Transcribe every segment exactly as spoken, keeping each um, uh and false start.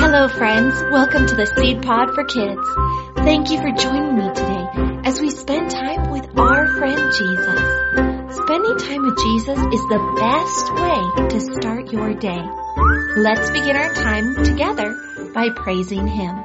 Hello friends, welcome to the Seed Pod for Kids. Thank you for joining me today as we spend time with our friend Jesus. Spending time with Jesus is the best way to start your day. Let's begin our time together by praising Him.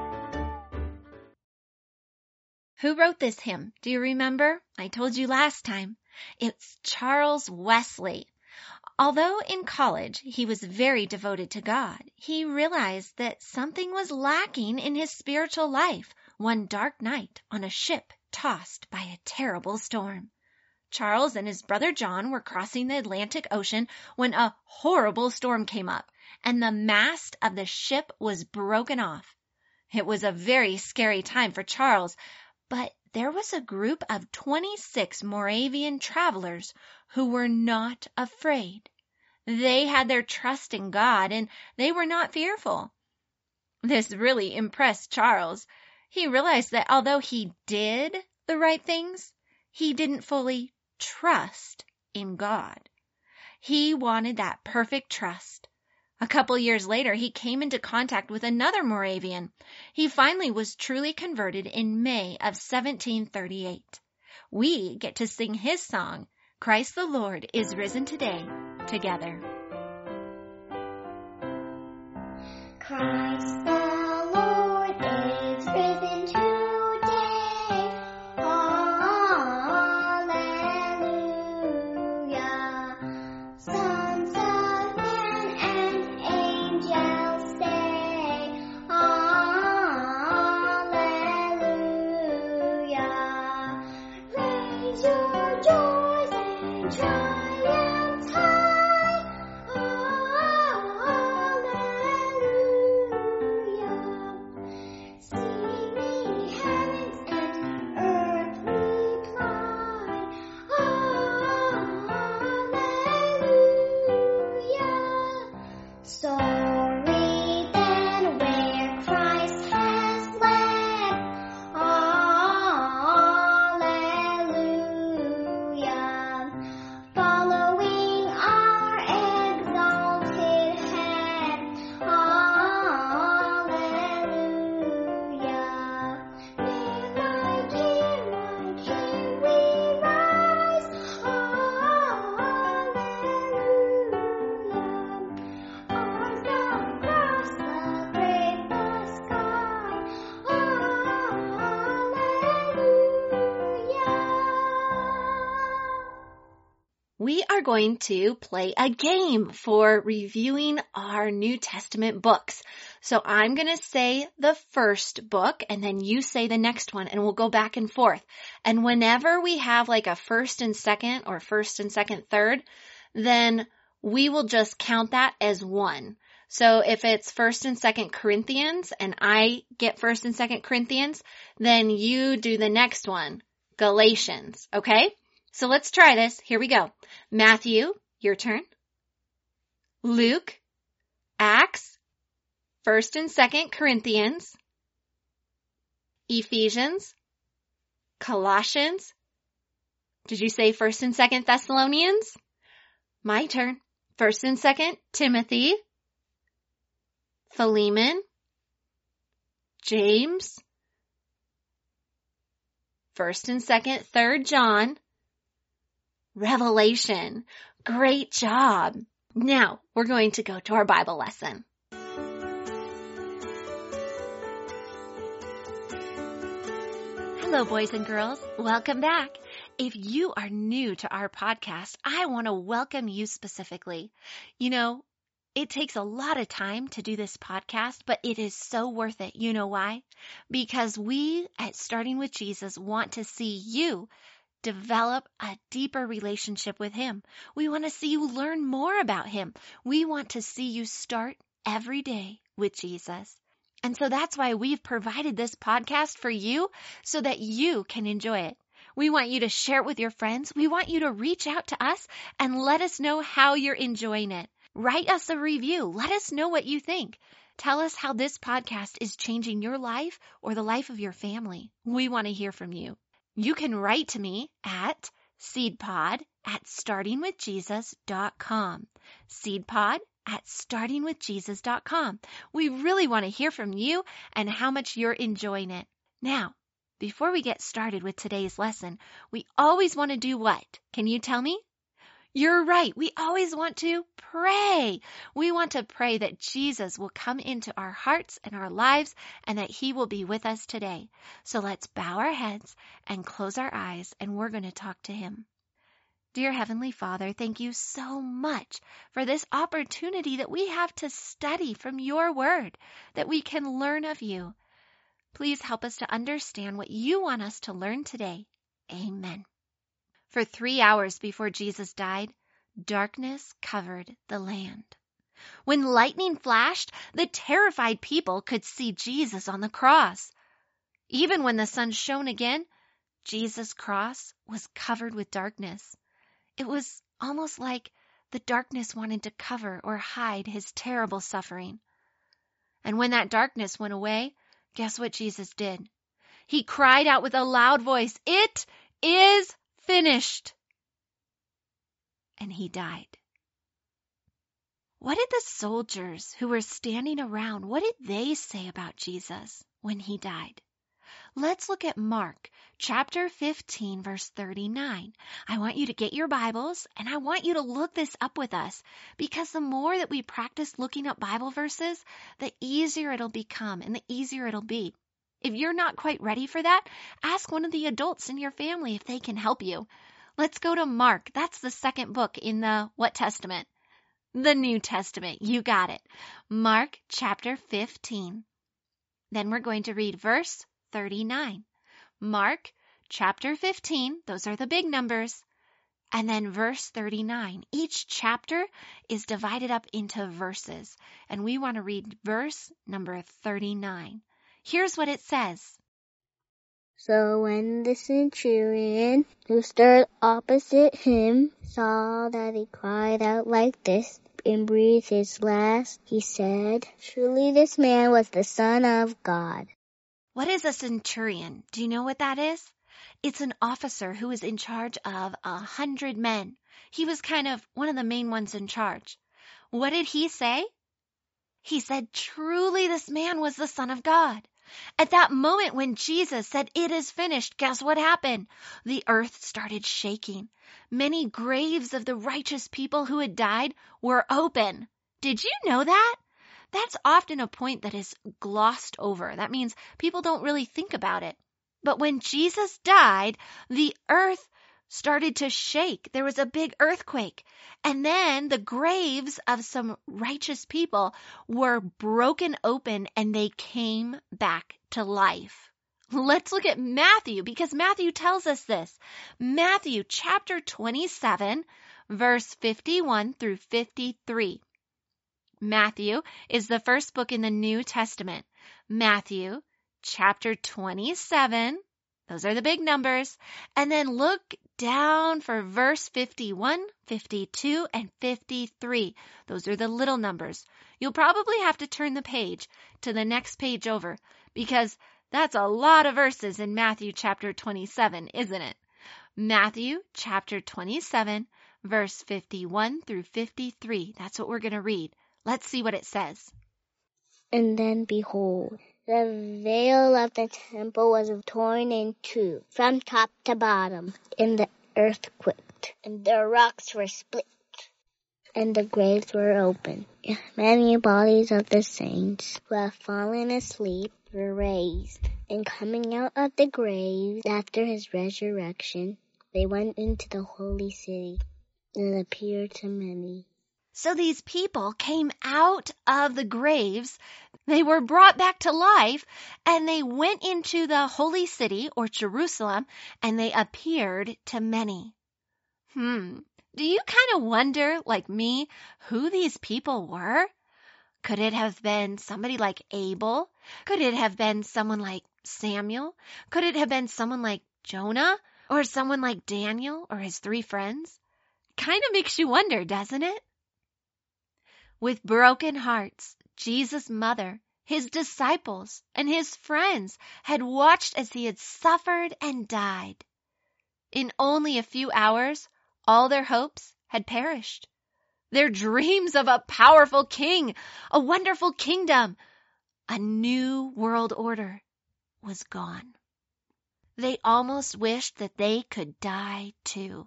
Who wrote this hymn? Do you remember? I told you last time. It's Charles Wesley. Although in college he was very devoted to God, he realized that something was lacking in his spiritual life one dark night on a ship tossed by a terrible storm. Charles and his brother John were crossing the Atlantic Ocean when a horrible storm came up, and the mast of the ship was broken off. It was a very scary time for Charles, but there was a group of twenty-six Moravian travelers who were not afraid. They had their trust in God, and they were not fearful. This really impressed Charles. He realized that although he did the right things, he didn't fully trust in God. He wanted that perfect trust. A couple years later, he came into contact with another Moravian. He finally was truly converted in May of seventeen thirty-eight. We get to sing his song, Christ the Lord is Risen Today, together. Christ the Lord is risen today. Hallelujah. Sons of men and angels say, Hallelujah. Raise your joys and triumphs high. Hallelujah. Singing heavens and earth reply. Hallelujah. Sorry then where Christ has led. Hallelujah. Following our exalted head. Hallelujah. May like Him, like Him we rise. Hallelujah. Arms across the great sky. Hallelujah. We are going to play a game for reviewing our New Testament books. So I'm going to say the first book and then you say the next one and we'll go back and forth. And whenever we have like a first and second or first and second third, then we will just count that as one. So if it's first and second Corinthians and I get first and second Corinthians, then you do the next one, Galatians, okay? So let's try this. Here we go. Matthew, your turn. Luke, Acts, first and second Corinthians, Ephesians, Colossians. Did you say first and second Thessalonians? My turn. First and second Timothy, Philemon, James, first and second third John, Revelation. Great job. Now we're going to go to our Bible lesson. Hello, boys and girls. Welcome back. If you are new to our podcast, I want to welcome you specifically. You know, it takes a lot of time to do this podcast, but it is so worth it. You know why? Because we at Starting with Jesus want to see you develop a deeper relationship with Him. We want to see you learn more about Him. We want to see you start every day with Jesus. And so that's why we've provided this podcast for you so that you can enjoy it. We want you to share it with your friends. We want you to reach out to us and let us know how you're enjoying it. Write us a review. Let us know what you think. Tell us how this podcast is changing your life or the life of your family. We want to hear from you. You can write to me at seedpod at starting with jesus dot com. Seedpod at starting with jesus dot com. We really want to hear from you and how much you're enjoying it. Now, before we get started with today's lesson, we always want to do what? Can you tell me? You're right. We always want to pray. We want to pray that Jesus will come into our hearts and our lives and that he will be with us today. So let's bow our heads and close our eyes, and we're going to talk to him. Dear Heavenly Father, thank you so much for this opportunity that we have to study from your word, that we can learn of you. Please help us to understand what you want us to learn today. Amen. For three hours before Jesus died, darkness covered the land. When lightning flashed, the terrified people could see Jesus on the cross. Even when the sun shone again, Jesus' cross was covered with darkness. It was almost like the darkness wanted to cover or hide his terrible suffering. And when that darkness went away, guess what Jesus did? He cried out with a loud voice, "It is finished." And he died. What did the soldiers who were standing around, what did they say about Jesus when he died? Let's look at Mark chapter fifteen, verse thirty-nine. I want you to get your Bibles, and I want you to look this up with us, because the more that we practice looking up Bible verses, the easier it'll become and the easier it'll be. If you're not quite ready for that, ask one of the adults in your family if they can help you. Let's go to Mark. That's the second book in the what Testament? The New Testament. You got it. Mark chapter fifteen. Then we're going to read verse thirty-nine. Mark chapter fifteen. Those are the big numbers. And then verse thirty-nine. Each chapter is divided up into verses. And we want to read verse number thirty-nine. Here's what it says. So when the centurion who stood opposite him saw that he cried out like this and breathed his last, he said, "Truly this man was the Son of God." What is a centurion? Do you know what that is? It's an officer who is in charge of a hundred men. He was kind of one of the main ones in charge. What did he say? He said, "Truly this man was the Son of God." At that moment when Jesus said, "It is finished," guess what happened? The earth started shaking. Many graves of the righteous people who had died were open. Did you know that? That's often a point that is glossed over. That means people don't really think about it. But when Jesus died, the earth started to shake. There was a big earthquake. And then the graves of some righteous people were broken open and they came back to life. Let's look at Matthew, because Matthew tells us this. Matthew chapter twenty-seven, verse fifty-one through fifty-three. Matthew is the first book in the New Testament. Matthew chapter twenty-seven. Those are the big numbers. And then look down for verse fifty-one, fifty-two, and fifty-three. Those are the little numbers. You'll probably have to turn the page to the next page over, because that's a lot of verses in Matthew chapter twenty-seven, isn't it? Matthew chapter twenty-seven, verse fifty-one through fifty-three. That's what we're going to read. Let's see what it says. And then behold, the veil of the temple was torn in two, from top to bottom, and the earth quaked, and the rocks were split, and the graves were opened. Many bodies of the saints who had fallen asleep were raised, and coming out of the graves after his resurrection, they went into the holy city, and appeared to many. So these people came out of the graves, they were brought back to life, and they went into the holy city, or Jerusalem, and they appeared to many. Hmm, do you kind of wonder, like me, who these people were? Could it have been somebody like Abel? Could it have been someone like Samuel? Could it have been someone like Jonah? Or someone like Daniel or his three friends? Kind of makes you wonder, doesn't it? With broken hearts, Jesus' mother, his disciples, and his friends had watched as he had suffered and died. In only a few hours, all their hopes had perished. their dreams of a powerful king, a wonderful kingdom, a new world order was gone. They almost wished that they could die too.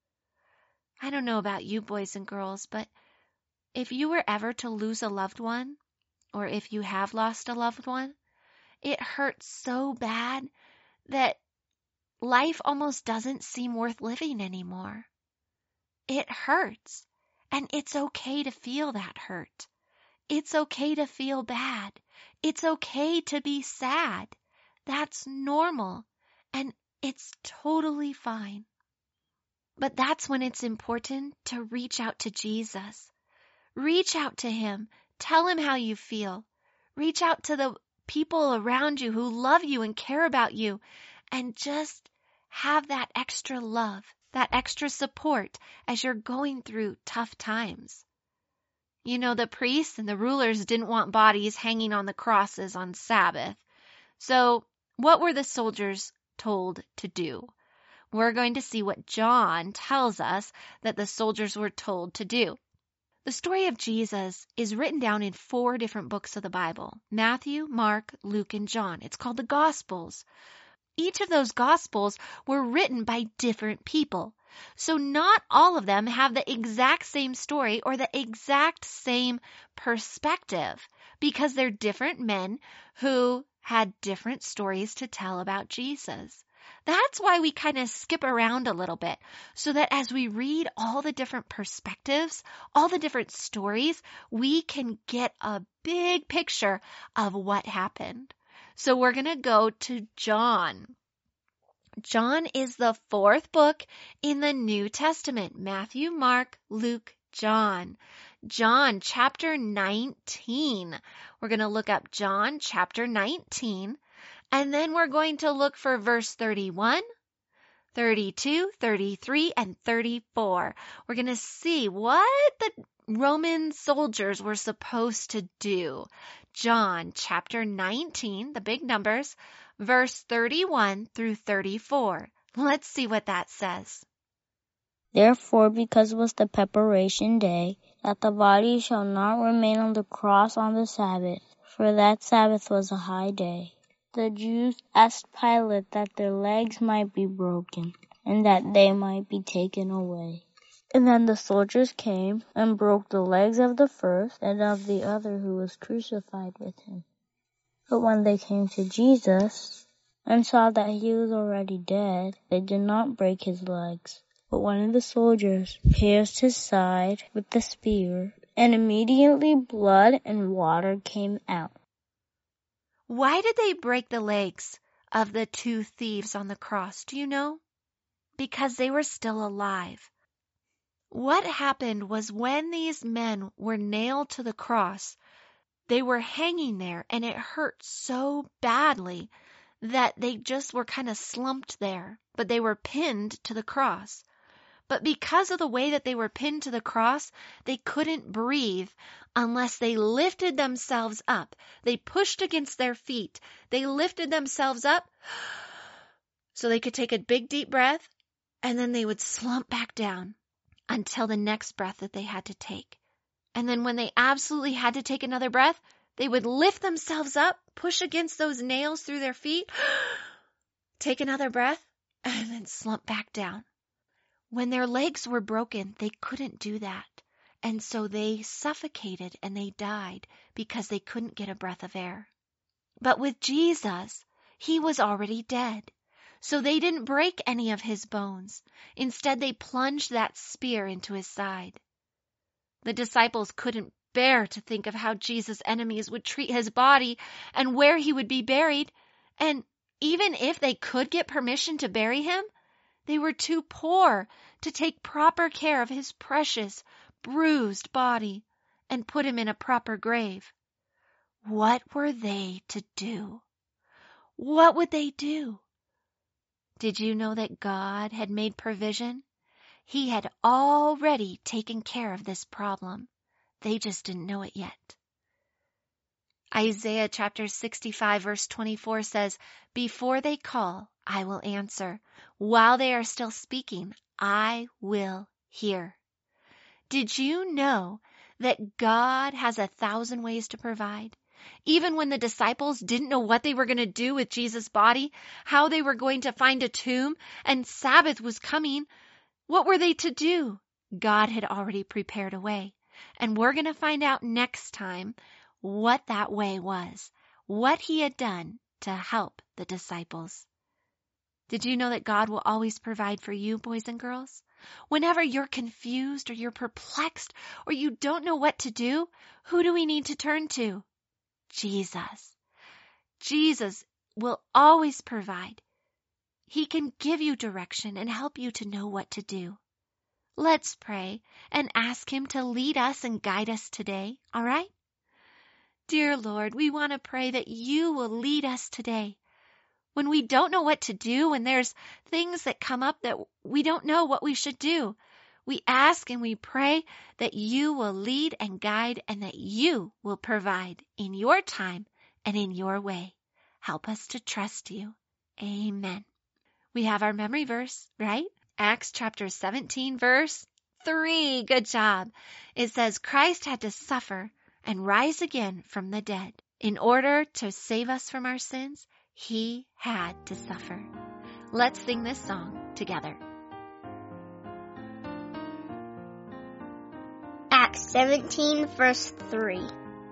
I don't know about you boys and girls, but if you were ever to lose a loved one, or if you have lost a loved one, it hurts so bad that life almost doesn't seem worth living anymore. It hurts, and it's okay to feel that hurt. It's okay to feel bad. It's okay to be sad. That's normal, and it's totally fine. But that's when it's important to reach out to Jesus. Reach out to him. Tell him how you feel. Reach out to the people around you who love you and care about you, and just have that extra love, that extra support as you're going through tough times. You know, the priests and the rulers didn't want bodies hanging on the crosses on Sabbath. So what were the soldiers told to do? We're going to see what John tells us that the soldiers were told to do. The story of Jesus is written down in four different books of the Bible: Matthew, Mark, Luke, and John. It's called the Gospels. Each of those Gospels were written by different people. So not all of them have the exact same story or the exact same perspective, because they're different men who had different stories to tell about Jesus. That's why we kind of skip around a little bit, so that as we read all the different perspectives, all the different stories, we can get a big picture of what happened. So we're going to go to John. John is the fourth book in the New Testament: Matthew, Mark, Luke, John. John chapter nineteen. We're going to look up John chapter nineteen, and then we're going to look for verse thirty-one, thirty-two, thirty-three, and thirty-four. We're going to see what the Roman soldiers were supposed to do. John chapter nineteen, the big numbers, verse thirty-one through thirty-four. Let's see what that says. Therefore, because it was the preparation day, that the body shall not remain on the cross on the Sabbath, for that Sabbath was a high day, the Jews asked Pilate that their legs might be broken, and that they might be taken away. And then the soldiers came and broke the legs of the first and of the other who was crucified with him. But when they came to Jesus and saw that he was already dead, they did not break his legs. But one of the soldiers pierced his side with the spear, and immediately blood and water came out. Why did they break the legs of the two thieves on the cross? Do you know? Because they were still alive. What happened was, when these men were nailed to the cross, they were hanging there, and it hurt so badly that they just were kind of slumped there, but they were pinned to the cross. But because of the way that they were pinned to the cross, they couldn't breathe unless they lifted themselves up. They pushed against their feet. They lifted themselves up so they could take a big deep breath, and then they would slump back down until the next breath that they had to take. And then when they absolutely had to take another breath, they would lift themselves up, push against those nails through their feet, take another breath, and then slump back down. When their legs were broken, they couldn't do that. And so they suffocated and they died because they couldn't get a breath of air. But with Jesus, he was already dead. So they didn't break any of his bones. Instead, they plunged that spear into his side. The disciples couldn't bear to think of how Jesus' enemies would treat his body and where he would be buried. And even if they could get permission to bury him, they were too poor to take proper care of his precious, bruised body and put him in a proper grave. What were they to do? What would they do? Did you know that God had made provision? He had already taken care of this problem. They just didn't know it yet. Isaiah chapter sixty-five verse twenty-four says, "Before they call, I will answer. While they are still speaking, I will hear." Did you know that God has a thousand ways to provide? Even when the disciples didn't know what they were going to do with Jesus' body, how they were going to find a tomb, and Sabbath was coming, what were they to do? God had already prepared a way. And we're going to find out next time what that way was, what he had done to help the disciples. Did you know that God will always provide for you, boys and girls? Whenever you're confused or you're perplexed or you don't know what to do, who do we need to turn to? Jesus. Jesus will always provide. He can give you direction and help you to know what to do. Let's pray and ask him to lead us and guide us today, all right? Dear Lord, we want to pray that you will lead us today. When we don't know what to do, when there's things that come up that we don't know what we should do, we ask and we pray that you will lead and guide and that you will provide in your time and in your way. Help us to trust you. Amen. We have our memory verse, right? Acts chapter seventeen, verse three. Good job. It says, Christ had to suffer and rise again from the dead. In order to save us from our sins, he had to suffer. Let's sing this song together. Acts seventeen, verse three.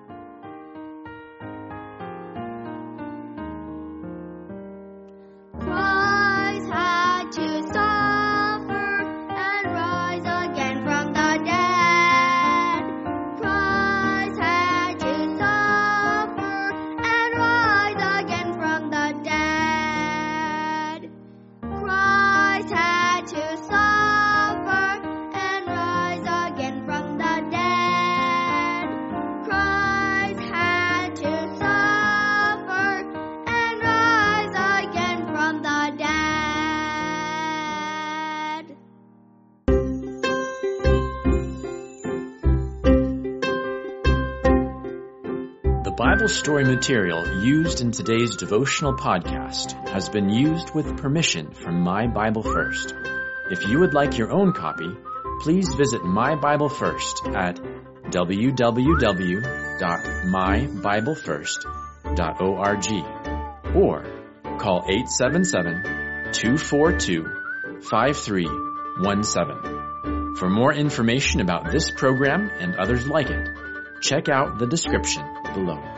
Bible story material used in today's devotional podcast has been used with permission from My Bible First. If you would like your own copy, please visit My Bible First at w w w dot my bible first dot org or call eight seven seven, two four two, five three one seven. For more information about this program and others like it, check out the description below.